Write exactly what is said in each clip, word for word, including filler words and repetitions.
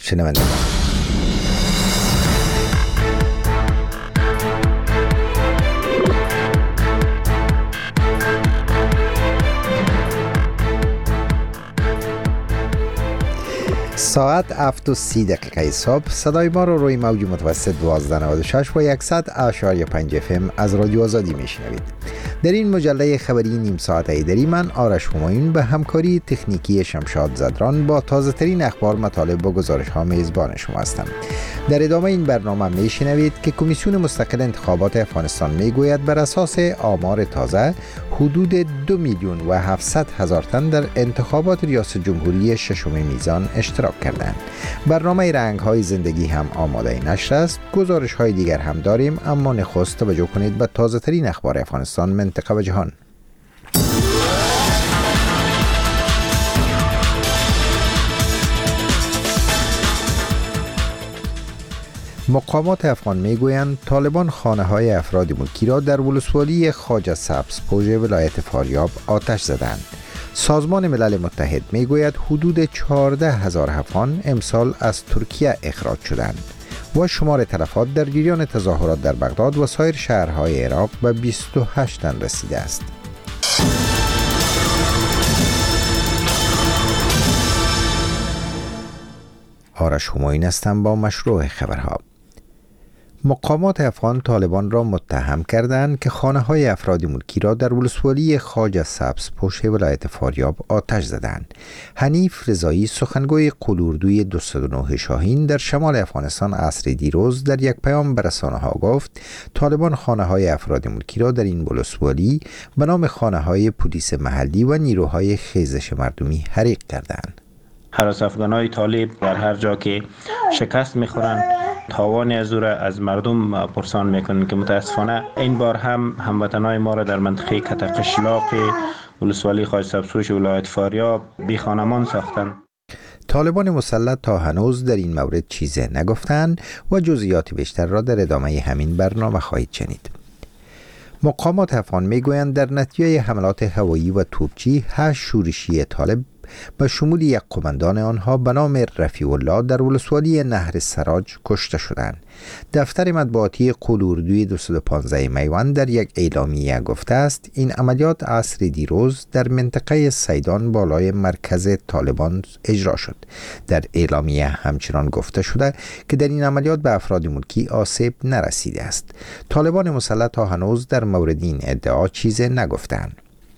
شنوندگان. ساعت هفت و سی دقیقه صبح صدای ما رو روی موج متوسط دوازده نود و شش و صد اشاری پنج اف ام از رادیو آزادی میشنوید. در این مجله خبری نیم ساعته ایدری من آرش همایون به همکاری تکنیکی شمشاد زدران با تازه ترین اخبار، مطالب و گزارش ها میزبان شما هستم. در ادامه این برنامه میشنوید که کمیسیون مستقل انتخابات افغانستان میگوید بر اساس آمار تازه حدود دو میلیون و هفتصد هزار تن در انتخابات ریاست جمهوری ششم میزان اشتراک کردند. برنامه رنگ های زندگی هم آماده نشر است. گزارش های دیگر هم داریم، اما نخست توجه کنید به تازه ترین اخبار افغانستان، منطقه و جهان. مقامات افغان میگویند طالبان خانه های افراد ملکی را در ولسوالی خواجه سبزپوش ولایت فاریاب آتش زدند. سازمان ملل متحد میگوید حدود چهارده هزار افغان امسال از ترکیه اخراج شدند و شمار تلفات در جریان تظاهرات در بغداد و سایر شهرهای عراق به بیست و هشت تن رسیده است. آرش همایون هستم با مشروع خبرها. مقامات افغان طالبان را متهم کردند که خانه های افراد ملکی را در ولسوالی خواجه سبزپوش ولایت فاریاب آتش زدند. حنیف رضایی، سخنگوی قلوردوی دویست و نه شاهین در شمال افغانستان عصر دیروز در یک پیام به رسانه ها گفت طالبان خانه های افراد ملکی را در این ولسوالی به نام خانه های پلیس محلی و نیروهای خیزش مردمی حریق کردند. هراس افغانای طالب در هر جا که شکست میخورند تاوانی از او را از مردم پرسان میکنند که متاسفانه این بار هم هموطنای ما را در منطقه کتقشلاق ولسوالی خواجه سبزپوش ولایت فاریاب بی خانمان ساختند. طالبان مسلط تا هنوز در این مورد چیزی نگفتند و جزئیات بیشتر را در ادامه همین برنامه خواهید شنید. مقامات افغان میگویند در نتیجه حملات هوایی و توپچی هشت شورشی طالب به شمول یک قماندان آنها به نام رفیع الله در ولسوالی نهر سراج کشته شدند. دفتر مطبوعاتی قلوردوی دویست و پانزده میوان در یک اعلامیه گفته است این عملیات عصر دیروز در منطقه سیدان بالای مرکز طالبان اجرا شد. در اعلامیه همچنان گفته شده که در این عملیات به افراد ملکی آسیب نرسیده است. طالبان مسلط تا هنوز در مورد این ادعا چیزی نگفتند.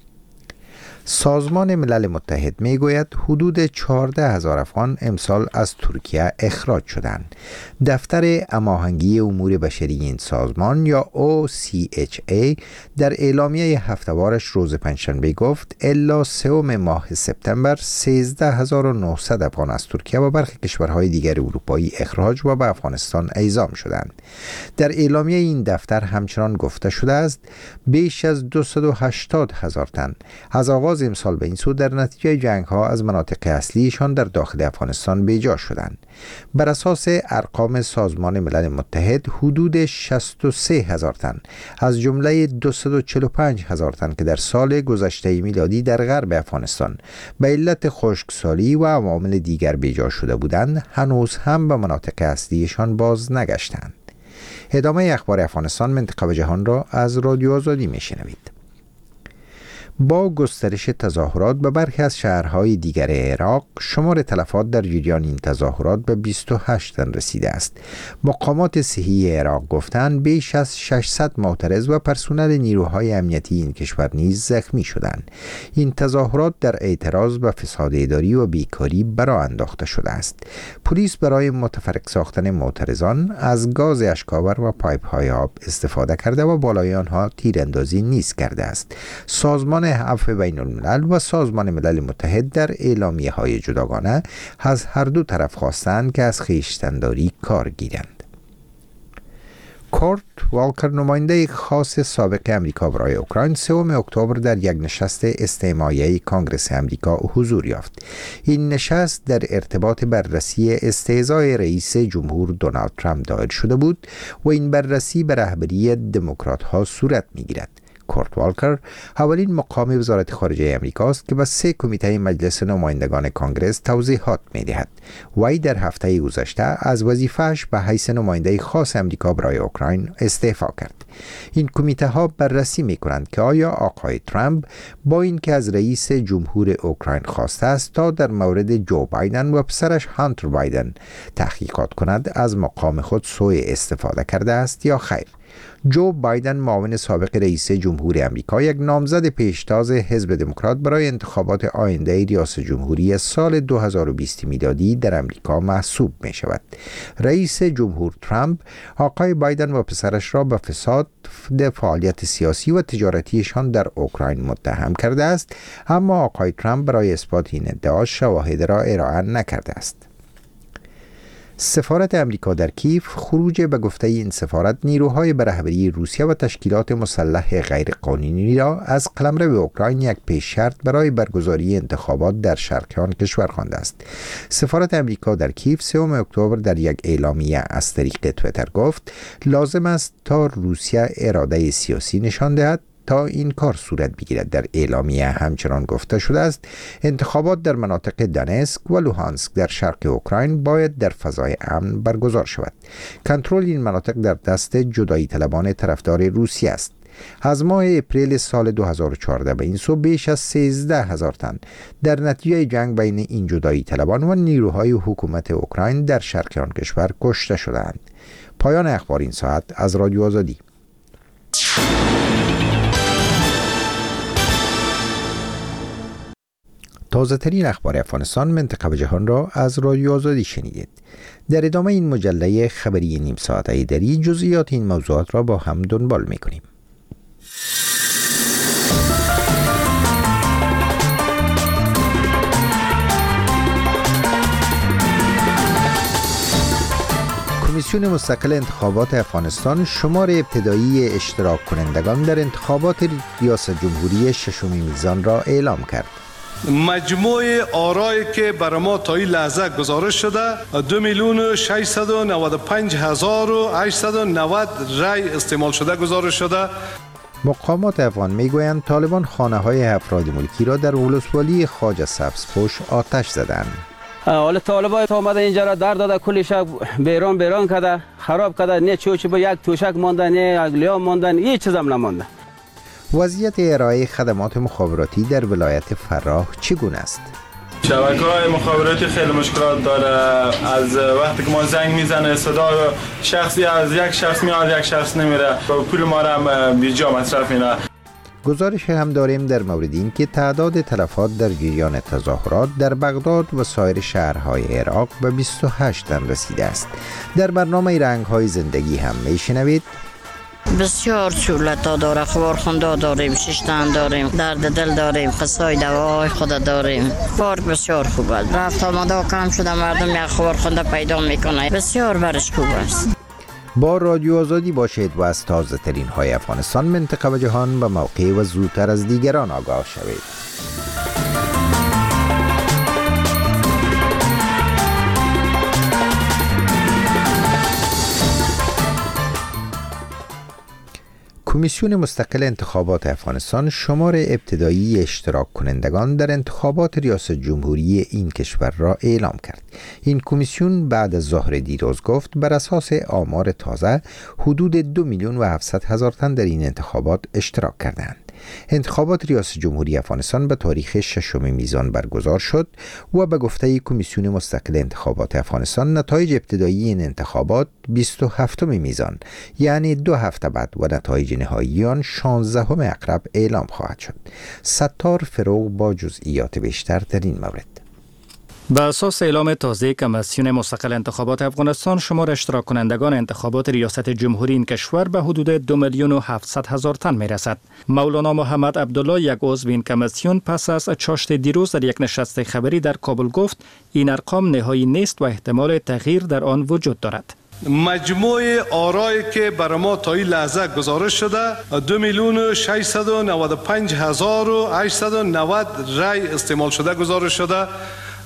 سازمان ملل متحد میگوید حدود چهارده هزار افغان امسال از ترکیه اخراج شدند. دفتر هماهنگی امور بشری این سازمان یا او سی اچ ای در اعلامیه هفته‌وارش روز پنجشنبه گفت الا سوم ماه سپتامبر سیزده هزار و نهصد افغان از ترکیه و برخی کشورهای دیگر اروپایی اخراج و به افغانستان اعزام شدند. در اعلامیه این دفتر همچنان گفته شده است بیش از دویست و هشتاد هزار تن از آغاز امسال به این سو در نتیجه جنگ ها از مناطق اصلیشان در داخل افغانستان بیجا شدند. بر اساس ارقام سازمان ملل متحد حدود شصت و سه هزار تن از جمله دویست و چهل و پنج هزار تن که در سال گذشته میلادی در غرب افغانستان به علت خشکسالی و عوامل دیگر بیجا شده بودند هنوز هم به مناطق اصلیشان باز نگشتند. ادامه اخبار افغانستان، منطقه و جهان را از رادیو آزادی میشنوید. با گسترش تظاهرات به برخی از شهرهای دیگر عراق شمار تلفات در جریان این تظاهرات به بیست و هشت تن رسیده است. مقامات صحی عراق گفتند بیش از ششصد معترض و پرسنل نیروهای امنیتی این کشور نیز زخمی شدند. این تظاهرات در اعتراض به فساد اداری و بیکاری برآ انداخته شده است. پلیس برای متفرق ساختن معترضان از گاز اشک‌آور و پایپ‌های آب استفاده کرده و بالای آنها تیراندازی نیز کرده است. سازمان عفو بین الملل و سازمان ملل متحد در اعلامیه های جداگانه از هر دو طرف خواستند که از خویشتن‌داری کار گیرند. کورت والکر، نماینده خاص سابق امریکا برای اوکراین، سوم اکتبر در یک نشست استماعی کنگره امریکا حضور یافت. این نشست در ارتباط بررسی استهزای رئیس جمهور دونالد ترامپ دایر شده بود و این بررسی به رهبری دموکرات ها صورت می گیرد. کورت والکر اولین مقام وزارت خارجه امریکا است که به سه کمیته مجلس نمایندگان کانگرس توضیحات می‌دهد. وی در هفته گذشته از وظیفه‌اش به حیث نماینده خاص امریکا برای اوکراین استعفا کرد. این کمیته ها بررسی می‌کنند که آیا آقای ترامپ با اینکه از رئیس جمهور اوکراین خواسته است تا در مورد جو بایدن و پسرش هانتر بایدن تحقیقات کند از مقام خود سوء استفاده کرده است یا خیر. جو بایدن معاون سابق رئیس جمهور امریکا یک نامزد پیشتاز حزب دموکرات برای انتخابات آینده ریاست جمهوری سال دو هزار و بیست میلادی در امریکا محسوب می شود. رئیس جمهور ترامپ آقای بایدن و پسرش را به فساد در فعالیت سیاسی و تجارتیشان در اوکراین متهم کرده است، اما آقای ترامپ برای اثبات این ادعا شواهد را ارائه نکرده است. سفارت امریکا در کیف خروج به گفته این سفارت نیروهای به رهبری روسیه و تشکیلات مسلح غیرقانونی را از قلمرو اوکراین یک پیش شرط برای برگزاری انتخابات در شرق آن کشور خوانده است. سفارت امریکا در کیف سوم اکتبر در یک اعلامیه از طریق توییتر گفت لازم است تا روسیه اراده سیاسی نشان دهد تا این کار صورت بگیرد. در اعلامیه همچنان گفته شده است انتخابات در مناطق دانسک و لوهانسک در شرق اوکراین باید در فضای امن برگزار شود. کنترل این مناطق در دست جدایی طلبان طرفدار روسیه است. از ماه اپریل سال دو هزار و چهارده به این سو بیش از سیزده هزار تن در نتیجه جنگ بین این جدایی طلبان و نیروهای حکومت اوکراین در شرق آن کشور کشته شدند. پایان اخبار این ساعت از رادیو آزادی. تازه ترین اخبار افغانستان، منطقه و جهان را از رادیو آزادی شنیدید. در ادامه این مجله خبری نیم ساعته ایدری جزئیات این موضوعات را با هم دنبال می‌کنیم. کمیسیون مستقل انتخابات افغانستان شمار ابتدایی اشتراک کنندگان در انتخابات ریاست جمهوری ششم میزان را اعلام کرد. مجموع آرایی که برای ما تا این لحظه گزارش شده دو میلیون و ششصد و نود و پنج هزار و هشتصد و نود رای استعمال شده گزارش شده. مقامات افغان میگویند طالبان خانه های افراد ملکی را در ولسوالی خواجه سبزپوش آتش زدند. حالا طالبان آمده اینجا را در داده، کلی شب بیران بیران کرده، خراب کرده، نه چوچ به یک توشک مانده، نه اگلیا ماندن، هیچ چیز هم نمانده. وضعیت ارائه خدمات مخابراتی در ولایت فراه چگونه است؟ شبکه‌های مخابراتی خیلی مشکلات داره. از وقتی که ما زنگ میزنه صدا شخصی از یک شخص میاد یک شخص نمیره، پول ما را هم بیجا مصرف میره. گزارش هم داریم در مورد این که تعداد تلفات در جریان تظاهرات در بغداد و سایر شهرهای عراق به بیست و هشت تن رسیده است. در برنامه رنگ‌های زندگی هم میشنوید بسیار سهولت‌ها داره، خبرخونده داریم، ششتن داریم، درد دل داریم، قصای دوای خود داریم. پارک بسیار خوب است. رفت آمده کم شده، مردم یک خبرخونده پیدا میکنه، بسیار برش خوب است. با رادیو آزادی باشید و از تازه ترین های افغانستان، منطقه و جهان به موقع و زودتر از دیگران آگاه شوید. کمیسیون مستقل انتخابات افغانستان شمار ابتدایی اشتراک کنندگان در انتخابات ریاست جمهوری این کشور را اعلام کرد. این کمیسیون بعد از ظهر دیروز گفت بر اساس آمار تازه حدود دو میلیون و هفتصد هزار تن در این انتخابات اشتراک کردند. انتخابات ریاست جمهوری افغانستان به تاریخ ششم میزان برگزار شد و به گفته کمیسیون مستقل انتخابات افغانستان نتایج ابتدایی این انتخابات بیست و هفتم میزان یعنی دو هفته بعد و نتایج نهایی آن شانزدهم اقرب اعلام خواهد شد. ستار فروغ با جزئیات بیشتر در این مورد. به اساس اعلام تازه کمیسیون مستقل انتخابات افغانستان شمار اشتراک کنندگان انتخابات ریاست جمهوری این کشور به حدود دو میلیون و هفتصد هزار تن می رسد. مولانا محمد عبدالله یک عضو این کمیسیون پس از چاشت دیروز در یک نشست خبری در کابل گفت این ارقام نهایی نیست و احتمال تغییر در آن وجود دارد. مجموع آرایی که برای ما تا این لحظه گزارش شده دو میلیون و ششصد و نود و پنج هزار و هشتصد و نود رای استعمال شده گزارش شده.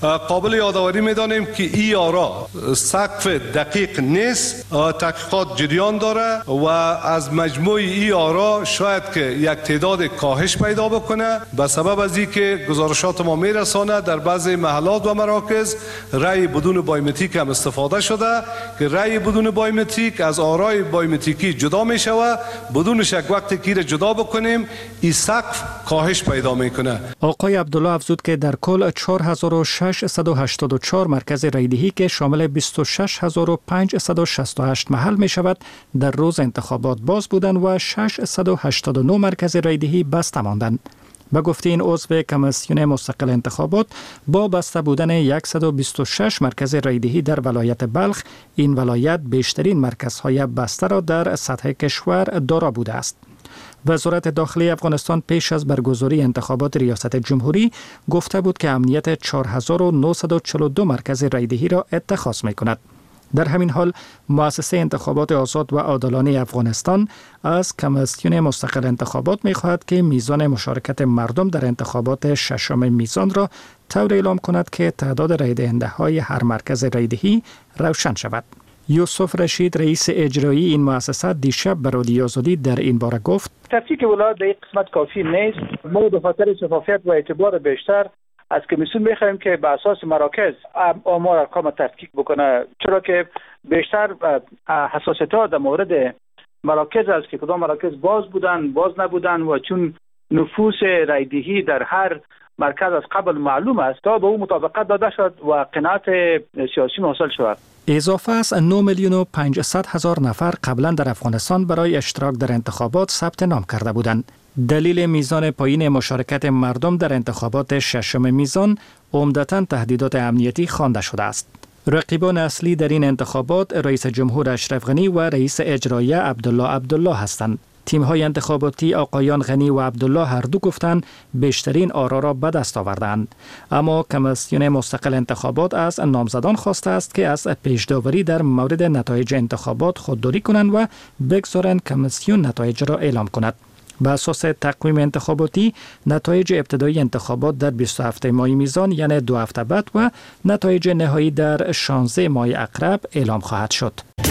قابل یادآوری می‌دانیم که ای آرا سقف دقیق نیست، تحقیقات جریان داره و از مجموع ای آرا شاید که یک تعداد کاهش پیدا بکنه به سبب از اینکه گزارشات ما میرسانه در بعضی محلات و مراکز رای بدون بایومتریک هم استفاده شده که رای بدون بایومتریک از آرای بایومتریکی جدا می شود. بدون شک وقتی که جدا بکنیم این سقف کاهش پیدا میکنه. آقای عبدالله افزود که در کل چهار هزار و ششصد و هشتاد و چهار مرکز رایدهی که شامل بیست و شش هزار و پانصد و شصت و هشت محل می شود در روز انتخابات باز بودند و ششصد و هشتاد و نه مرکز رایدهی بسته ماندند. به گفته این عضو کمیسیون مستقل انتخابات، با بسته بودن صد و بیست و شش مرکز رایدهی در ولایت بلخ، این ولایت بیشترین مرکزهای بسته را در سطح کشور دارا بوده است. وزارت داخلی افغانستان پیش از برگزاری انتخابات ریاست جمهوری گفته بود که امنیت چهار هزار و نهصد و چهل و دو مرکز رایدهی را اتخاذ می کند. در همین حال مؤسسه انتخابات آزاد و عادلانه افغانستان از کمیسیون مستقل انتخابات می خواهد که میزان مشارکت مردم در انتخابات ششم میزان را طور اعلام کند که تعداد رای دهنده های هر مرکز رایدهی روشن شود. یوسف رشید رئیس اجرایی این مؤسسه دیشب به رادیو آزادی در این باره گفت: تفکیک ولایت در این قسمت کافی نیست. ما به خاطر شفافیت و اعتبار بیشتر از کمیسیون می‌خواهیم که به اساس مراکز آمار ارقام تفکیک بکنه، چرا که بیشتر حساسیت‌ها در مورد مراکز است که کدام مراکز باز بودن باز نبودن و چون نفوس رایدهی در هر مرکز از قبل معلوم است تا به اون مطابقت داده شد و قناعت سیاسی حاصل شود. اضافه از نه میلیون و پانصد هزار نفر قبلا در افغانستان برای اشتراک در انتخابات ثبت نام کرده بودند. دلیل میزان پایین مشارکت مردم در انتخابات ششم میزان عمدتاً تهدیدات امنیتی خوانده شده است. رقیبان اصلی در این انتخابات رئیس جمهور اشرف غنی و رئیس اجرایی عبدالله عبدالله هستند. تیم‌های انتخاباتی آقایان غنی و عبدالله هر دو گفتند بیشترین آرا را به دست آوردند، اما کمیسیون مستقل انتخابات از نامزدان خواسته است که از پیش‌داوری در مورد نتایج انتخابات خودداری کنند و بگذارند کمیسیون نتایج را اعلام کند. به اساس تقویم انتخاباتی، نتایج ابتدایی انتخابات در بیست و هفت ماه میزان یعنی دو هفته بعد و نتایج نهایی در شانزده ماه عقرب اعلام خواهد شد.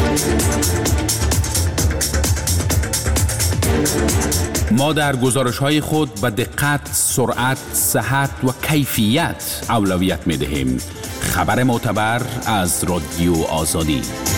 ما در گزارش‌های خود به دقت، سرعت، صحت و کیفیت اولویت می‌دهیم. خبر معتبر از رادیو آزادی.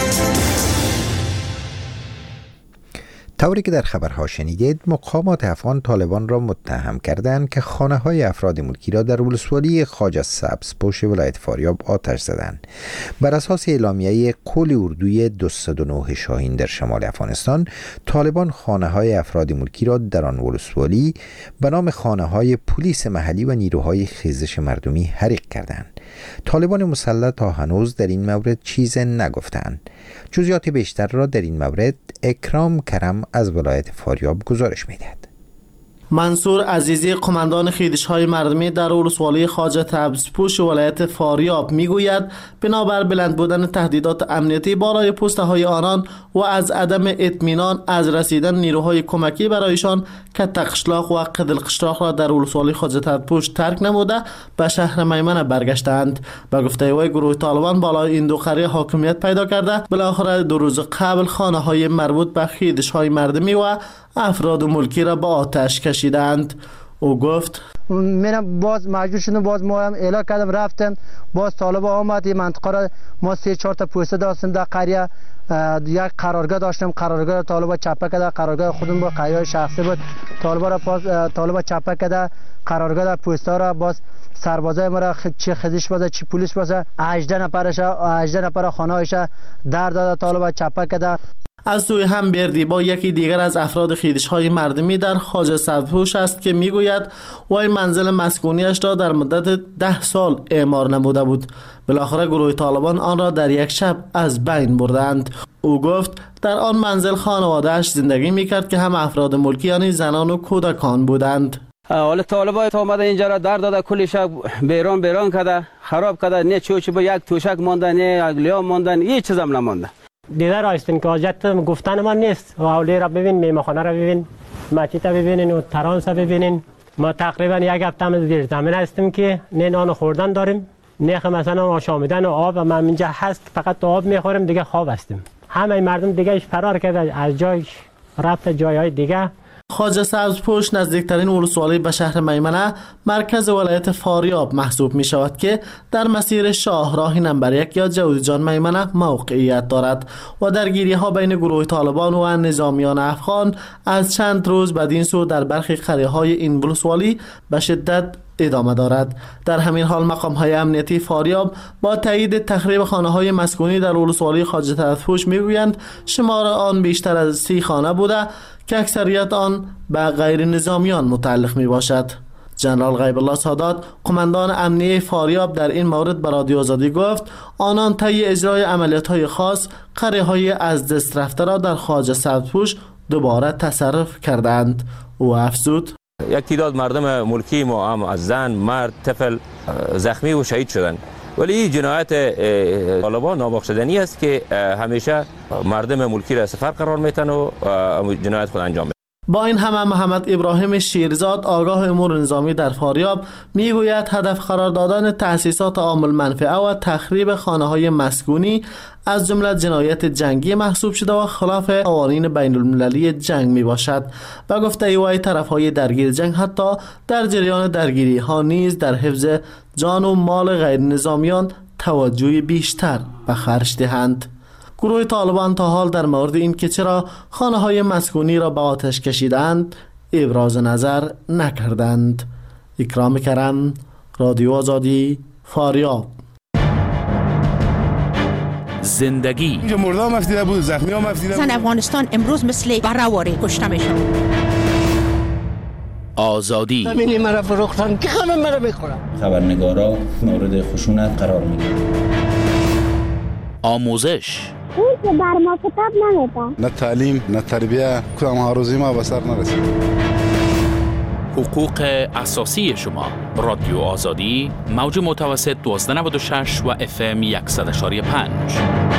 طوری که در خبرها شنیدید، مقامات افغان طالبان را متهم کردند که خانه‌های افراد ملکی را در ولسوالی خواجه سبزپوش ولایت فاریاب آتش زدند. بر اساس اعلامیه قول اردوی دویست و نه شاهین در شمال افغانستان، طالبان خانه‌های افراد ملکی را در آن ولسوالی به نام خانه‌های پلیس محلی و نیروهای خیزش مردمی حریق کردند. طالبان مسلح تا هنوز در این مورد چیز نگفتند. جزئیات بیشتر را در این مورد اکرام کرم از ولایت فاریاب گزارش می‌دهد. منصور عزیزی قماندان خیزش‌های مردمی در ولسوالی خواجه سبزپوش ولایت فاریاب میگوید بنابر بلند بودن تهدیدات امنیتی بالای پست‌های آنان و از عدم اطمینان از رسیدن نیروهای کمکی برایشان که تقشلاق و قدلقشلاق را در ولسوالی خواجه سبزپوش ترک نموده به شهر میمنه برگشتند. به گفته وی گروه طالبان بالای این دو قریه حاکمیت پیدا کرده، بالاخره دو روز قبل خانه‌های مربوط به خیزش‌های مردمی و افراد ملکی را به آتش کشیدند. او گفت من باز مجبور شدم، باز ما هم اعلام کردم رفتم، باز طالب آمد این منطقه را ما سه چهار تا پوسته داشتیم در قریه، یک قرارگاه داشتم، قرارگاه طالب چپه کرده، قرارگاه خودم با قریه شخصی بود، طالب را پاس طالب چپه کرده، قرارگاه در پوسته را باز سربازای ما را چه خیزش باشه چه پلیس باشه هجده نفرش هجده نفر خانه‌اش در داده، طالب چپه کرده. از سوی هم بردی با یکی دیگر از افراد خیزش‌های مردمی در خواجه سبزپوش است که میگوید وی منزل مسکونیش را در مدت ده سال اعمار نموده بود. بالاخره گروه طالبان آن را در یک شب از بین بردند. او گفت در آن منزل خانواده‌اش زندگی میکرد که هم افراد ملکی یعنی زنان و کودکان بودند. حالا طالبای تا اومده اینجا را در داده، کلی شب بیرون بیرون کرده، خراب کرده، نه چوچ با یک توشک مانده، نه لیام ماندن، هیچ چیزم نمانده. دیده رایستین که حاجت گفتن من نیست. و اولی را ببین، میمخانه را ببین، مسجد را ببینین و ترانس را ببینین. ما تقریبا یک هفته از زیر زمین هستیم که نه نان خوردن داریم نخ مثلا آشامیدن و آب و من اینجا هست فقط آب میخوریم دیگه خواب هستیم. همه مردم دیگه فرار کرده از جایش رفت جایهای دیگه. خواجه سبزپوش نزدیکترین ولسوالی به شهر میمنه مرکز ولایت فاریاب محسوب می شود که در مسیر شاهراه نمبر یک یا جوزجان میمنه موقعیت دارد و درگیری ها بین گروه طالبان و نظامیان افغان از چند روز بدین سو در برخی قریه های این ولسوالی به شدت ادامه دارد. در همین حال مقام های امنیتی فاریاب با تایید تخریب خانه های مسکونی در ولسوالی خواجه سبزپوش می گویند شمار آن بیشتر از سی خانه بوده که اکثریت آن به غیر نظامیان متعلق می باشد. جنرال غیب الله سادات قماندان امنیه فاریاب در این مورد به رادیو آزادی گفت آنان طی اجرای عملیات های خاص قریه های از دست رفته را در خواجه سبزپوش دوباره تصرف کردند. او افزود یک تعداد مردم ملکی ما هم از زن، مرد، طفل زخمی و شهید شدند، ولی این جنایت طالبان نابخشودنی است که همیشه مردم ملکی را سفر قرار میتن و جنایت خود انجام میدن. با این همه محمد ابراهیم شیرزاد آگاه امور نظامی در فاریاب میگوید هدف قرار دادن تأسیسات عامل منفعه و تخریب خانه‌های مسکونی از جمله جنایت جنگی محسوب شده و خلاف قوانین بین المللی جنگ می باشد. و گفته ایوای طرفهای درگیر جنگ حتی در جریان درگیری ها نیز در حفظ جان و مال غیر نظامیان توجه بیشتر به خرج دهند. گروه طالبان تا حال در مورد این که چرا خانه های مسکونی را به آتش کشیدند ابراز نظر نکردند. اکرام کرم، رادیو آزادی، فاریاب. زندگی اینجا مرده هم افتیده بود، زخمی هم افتیده بود. زن افغانستان امروز مثل برهواری کشته میشن. آزادی زمینی مرا فروختن که همه مرا میخورن. خبرنگارا مورد خشونت قرار میگیرن. آموزش اون که بر ما کتاب نمیدن. نه تعلیم نه تربیه کدام هاروزی ما به سر نرسید. حقوق اساسی شما. رادیو آزادی موج متوسط دوازده نود و شش و اف ام صد و یک و پنج.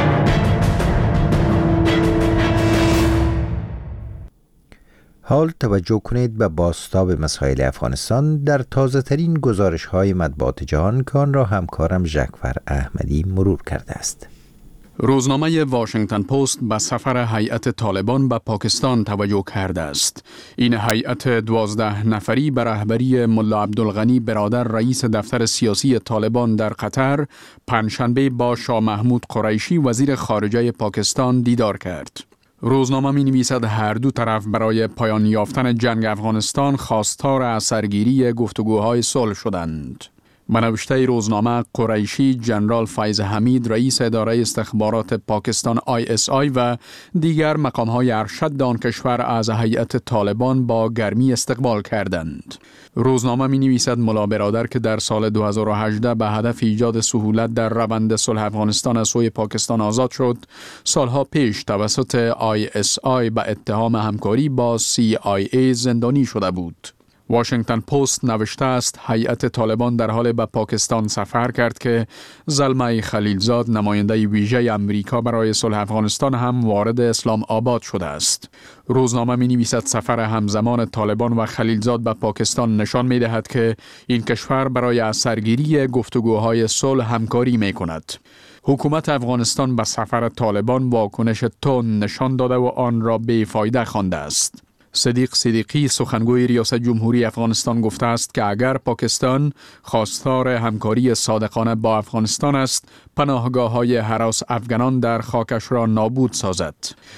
حال توجه کنید به بازتاب مسائل افغانستان در تازه ترین گزارش های مطبوعات جهان که آن را همکارم ژکفر احمدی مرور کرده است. روزنامه واشنگتن پست به سفر هیئت طالبان به پاکستان توجه کرده است. این هیئت دوازده نفری به رهبری ملا عبدالغنی برادر رئیس دفتر سیاسی طالبان در قطر پنجشنبه با شاه محمود قریشی وزیر خارجه پاکستان دیدار کرد. روزنامه می نویسد هر دو طرف برای پایان یافتن جنگ افغانستان خواستار از سرگیری گفتگوهای صلح شدند. به نوشته روزنامه قریشی جنرال فیض حمید رئیس اداره استخبارات پاکستان آی اس آی و دیگر مقام‌های ارشد آن کشور از هیئت طالبان با گرمی استقبال کردند. روزنامه می نویسد ملا برادر که در سال دو هزار و هجده به هدف ایجاد سهولت در روند صلح افغانستان از سوی پاکستان آزاد شد، سالها پیش توسط آی اس آی به اتهام همکاری با سی آی ای زندانی شده بود. واشنگتن پست نوشته است هیئت طالبان در حال به پاکستان سفر کرد که زلمه خلیلزاد نماینده ویژه امریکا برای صلح افغانستان هم وارد اسلام آباد شده است. روزنامه می نویسد سفر همزمان طالبان و خلیلزاد به پاکستان نشان می دهد که این کشور برای از سرگیری گفتگوهای صلح همکاری می کند. حکومت افغانستان به سفر طالبان واکنش تند نشان داده و آن را بیفایده خوانده است. صدیق صدیقی سخنگوی ریاست جمهوری افغانستان گفته است که اگر پاکستان خواستار همکاری صادقانه با افغانستان است، پناهگاه‌های هراس افغانان در خاکش را نابود سازد.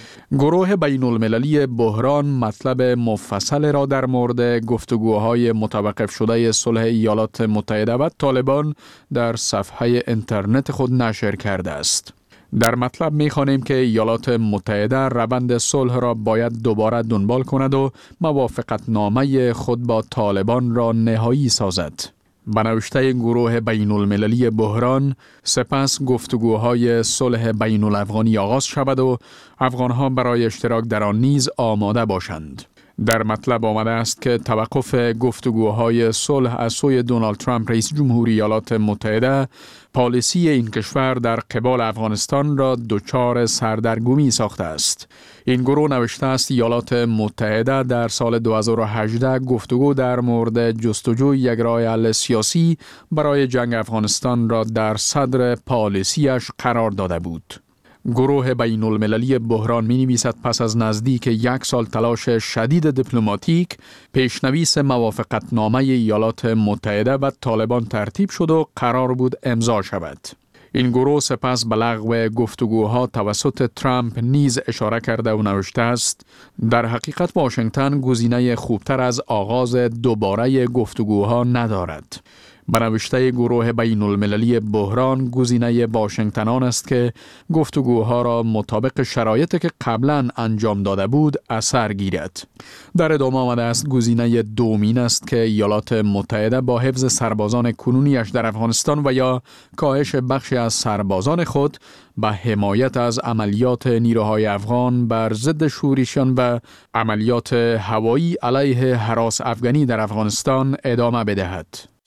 گروه بین المللی بحران مطلب مفصل را در مورد گفتگوهای متوقف شده صلح ایالات متحده و طالبان در صفحه اینترنت خود نشر کرده است. در مطلب می‌خوانیم که ایالات متحده روند صلح را باید دوباره دنبال کند و موافقت نامه خود با طالبان را نهایی سازد. به نوشته گروه بین المللی بحران سپس گفتگوهای صلح بین الافغانی آغاز شود و افغانها برای اشتراک در آن نیز آماده باشند. در مطلب آمده است که توقف گفتگوهای صلح از سوی دونالد ترامپ رئیس جمهوری ایالات متحده پالیسی این کشور در قبال افغانستان را دچار سردرگمی ساخته است. این گروه نوشته است ایالات متحده در سال دو هزار و هجده گفتگو در مورد جستجوی یک راه حل سیاسی برای جنگ افغانستان را در صدر پالیسیش قرار داده بود. گروه بین المللی بحران می نویسد پس از نزدیک یک سال تلاش شدید دیپلماتیک، پیشنویس موافقتنامه ایالات متحده و طالبان ترتیب شد و قرار بود امضا شود. این گروه سپس به لغو گفتگوها توسط ترامپ نیز اشاره کرده و نوشته است در حقیقت واشنگتن گزینه خوبتر از آغاز دوباره گفتگوها ندارد. به نوشته گروه بین المللی بحران گزینه واشنگتن آن است که گفتگوها را مطابق شرایطی که قبلا انجام داده بود اثر گیرد. در ادامه آمده است گزینه دومین است که ایالات متحده با حفظ سربازان کنونیش در افغانستان و یا کاهش بخشی از سربازان خود به حمایت از عملیات نیروهای افغان بر ضد شورشیان و عملیات هوایی علیه هراس افغانی در افغانستان ادامه بدهد.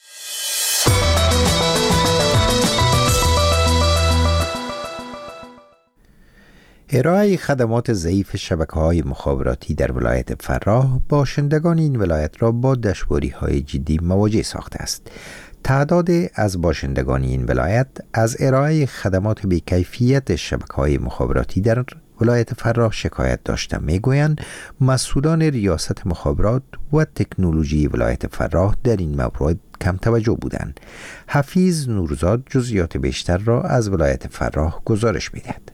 ارائه خدمات ضعیف شبکه‌های مخابراتی در ولایت فراه باشندگان این ولایت را با دشواری‌های جدی مواجه ساخته است. تعداد از باشندگان این ولایت از ارائه خدمات بی‌کیفیت شبکه‌های مخابراتی در ولایت فراه شکایت داشته. میگویند مسئولان ریاست مخابرات و تکنولوژی ولایت فراه در این مورد کم توجه بودند. حفیظ نورزاد جزئیات بیشتر را از ولایت فراه گزارش می‌دهد.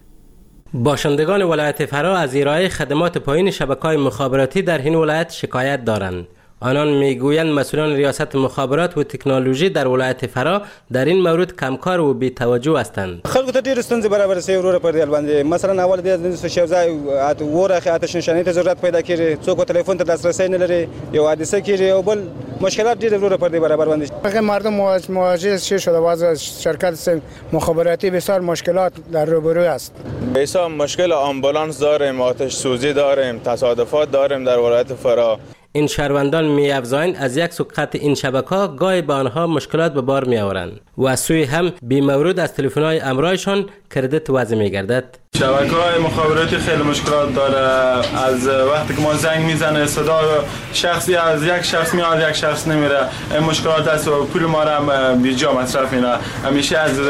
باشندگان ولایت فراه از ارائه خدمات پایین شبکه‌های مخابراتی در این ولایت شکایت دارند. آنان میگویند مسئولان ریاست مخابرات و تکنولوژی در ولایت فراه در این مورد کمکار و بی توجه هستند. خلکو ته ډېر ستونزې برابر سي ورور پر دې باندې مثلا اول د شیو ځای ورخه آتش نشانی ته ضرورت پیدا کړي څوک تلیفون ته دسترسی نه لري یو حادثه کیږي او بل مشکلات ډېر ورور پر دې برابر باندې هغه مردم مواجه شده باز شرکت مخابراتی بسیار مشکلات در روبرو است. بسیار مشکل آمبولانس داریم، آتش سوزی داریم، تصادفات داریم در ولایت فراه. این شهروندان می افزایند از یک سو قطع این شبکه‌ها گاهی به آنها مشکلات به بار می آورند و از سوی هم بی مورد از تلفن‌های امرایشان کردیت وضع می گردد. شبکه‌های مخابراتی خیلی مشکلات داره. از وقتی که ما زنگ میزنه صدا شخصی از یک شخص میاد یک شخص نمیره. این مشکلات است و پول ما را بیجا مصرف میکنه. همیشه از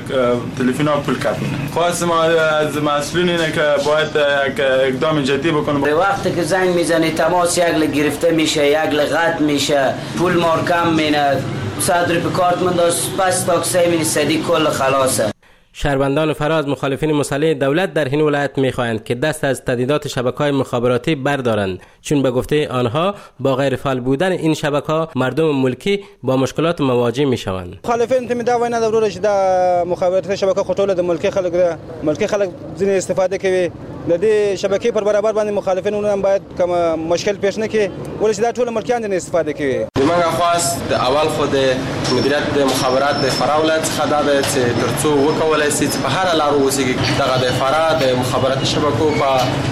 تلفن‌ها پول کات میکنه. خواست ما از مسئولین اینه که باید یک اقدام جدی بکنه. وقتی که زنگ میزنه تماس یک گرفته میشه، یک قطع میشه، پول ما کم مینه. صدر به کارت من داشت پس تاکسی می صدی کل خلاصه. شهروندان فراه از مخالفین مسلح دولت در این ولایت می‌خواهند که دست از تهدیدات شبکه‌های مخابراتی بردارند، چون به گفته آنها با غیر فعال بودن این شبکه‌ها مردم ملکی با مشکلات مواجه می‌شوند. مخالفین تیم دا وینا ضرور شده مخابرات شبکه خطول د ملکی خلک ده ملکی خلک ځینې استفاده کوي د دې شبکې پر برابر باندې مخالفین هم باید کوم مشکل پیش نه کړي ولې دا ټول ملکیان نه استفاده کوي. دماغ خواست د اول خود مدیریت د مخابرات د فراه ولایت څخه د ترڅو وکولای شي په هر لار وسیږي دغه د فراه د مخابرات شبکو په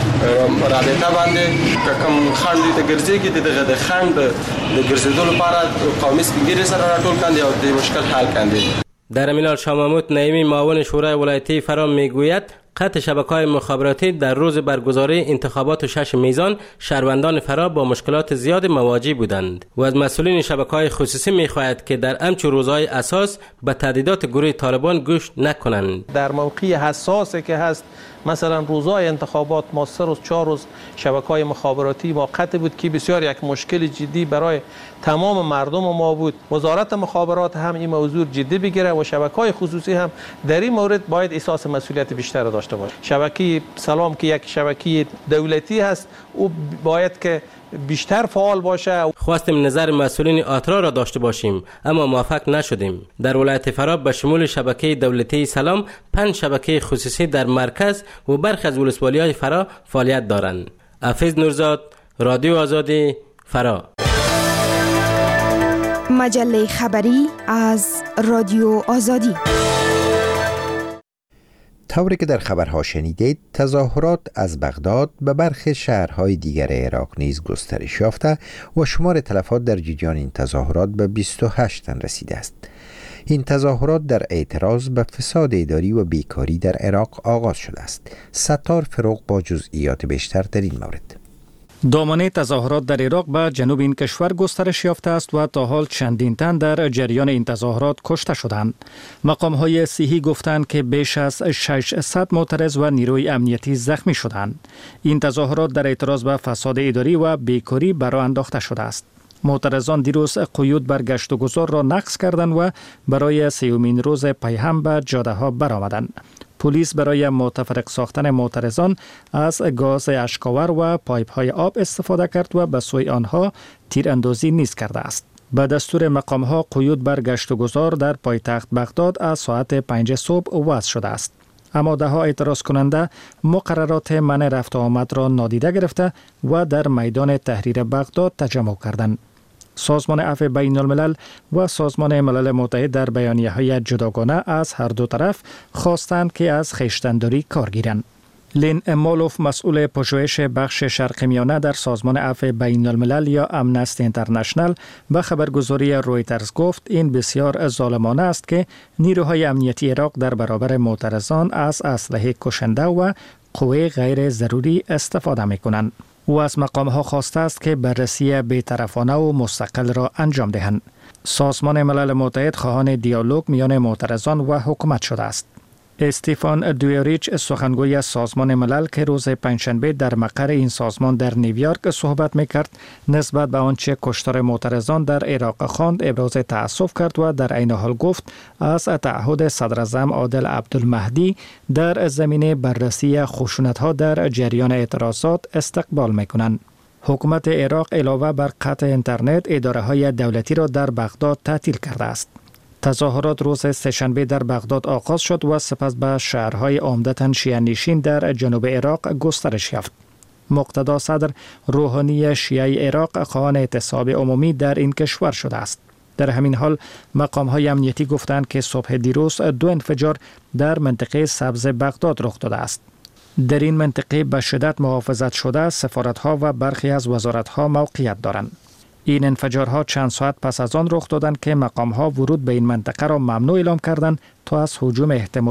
رابطه باندې کوم خند د ګرځېږي دغه د خند د ګرځېدو لپاره قومي سپینګری سره راټول کاندي او د مشکل حل کاندي. در امینال شاماموت نعیمی معاون شورای ولایتی فراه میگوید قطع شبکه‌های مخابراتی در روز برگزاری انتخابات شش میزان شهروندان فراه با مشکلات زیاد مواجه بودند و از مسئولین شبکه‌های خصوصی می‌خواهد که در همچون روزهای اساس به تهدیدات گروه طالبان گوش نکنند. در موقع حساسی که هست مثلا روزهای انتخابات ما سه روز چهار روز شبکه‌های مخابراتی ما قطع بود که بسیار یک مشکل جدی برای تمام مردم ما بود. وزارت مخابرات هم این موضوع جدی بگیره و شبکه‌های خصوصی هم در این مورد باید احساس مسئولیت بیشتر داشته باشه. شبکه سلام که یک شبکه دولتی هست او باید که بیشتر فعال باشه. خواستیم نظر مسئولین آترا را داشته باشیم اما موفق نشدیم. در ولایت فراه به شمول شبکه دولتی سلام پنج شبکه خصوصی در مرکز و برخی از ولسوالی‌های فراه فعالیت دارند. حفیظ نورزاد، رادیو آزادی، فراه. مجله خبری از رادیو آزادی. طوری که در خبرها شنیدید، تظاهرات از بغداد به برخی شهرهای دیگر عراق نیز گسترش یافته و شمار تلفات در جریان این تظاهرات به بیست و هشت تن رسیده است. این تظاهرات در اعتراض به فساد اداری و بیکاری در عراق آغاز شده است. ستار فروغ با جزئیات بیشتر در این مورد. دامنه تظاهرات در عراق به جنوب این کشور گسترش یافته است و تا حال چندین تن در جریان این تظاهرات کشته شدند. مقام‌های صحی گفتند که بیش از ششصد معترض و نیروی امنیتی زخمی شدند. این تظاهرات در اعتراض به فساد اداری و بیکاری برآ انداخته شده است. معترضان دیروز قیود بر گشت و گذار را نقض کردند و برای سیومین روز پی هم به جاده ها برآمدند. پلیس برای متفرق ساختن معترضان از گاز اشکاور و پایپ های آب استفاده کرد و به سوی آنها تیراندازی نیز کرده است. به دستور مقام ها قیود بر گشت و گذار در پایتخت بغداد از ساعت پنج صبح وضع شده است. اما ده ها اعتراض کننده مقررات منع رفت و آمد را نادیده گرفته و در میدان تحریر بغداد تجمع کردند. سازمان عفو بین الملل و سازمان ملل متحد در بیانیه های جداگانه از هر دو طرف خواستند که از خویشتن‌داری کار گیرند. لین مالوف، مسئول پژوهش بخش شرق میانه در سازمان عفو بین الملل یا امنستی اینترنشنال به خبرگزاری رویترز گفت این بسیار ظالمانه است که نیروهای امنیتی عراق در برابر معترضان از اسلحه کشنده و قوه غیر ضروری استفاده می‌کنند. او از مقام‌ها خواسته است که بررسی بی‌طرفانه و مستقل را انجام دهند. سازمان ملل متحد خواهان دیالوگ میان معترضان و حکومت شده است. استیفان دویریچ، سخنگوی سازمان ملل که روز پنجشنبه در مقر این سازمان در نیویورک صحبت می‌کرد، نسبت به آنچه کشتار معترضان در عراق خواند ابراز تأسف کرد و در عین حال گفت از تعهد صدراعظم عادل عبدالمهدی در زمینه بررسی خشونت‌ها در جریان اعتراضات استقبال می‌کنند. حکومت عراق علاوه بر قطع اینترنت، اداره‌های دولتی را در بغداد تعطیل کرده است. تظاهرات روز سه‌شنبه در بغداد آغاز شد و سپس به شهرهای عمدتاً شیعه نشین در جنوب عراق گسترش یافت. مقتدا صدر روحانی شیعه عراق خواهان اعتصاب عمومی در این کشور شده است. در همین حال مقام‌های امنیتی گفتند که صبح دیروز دو انفجار در منطقه سبز بغداد رخ داده است. در این منطقه به شدت محافظت شده سفارت‌ها و برخی از وزارت‌ها موقعیت دارند. این انفجارها چند ساعت پس از آن رخ دادند که مقام‌ها ورود به این منطقه را ممنوع اعلام کردند تا از هجوم احتمالی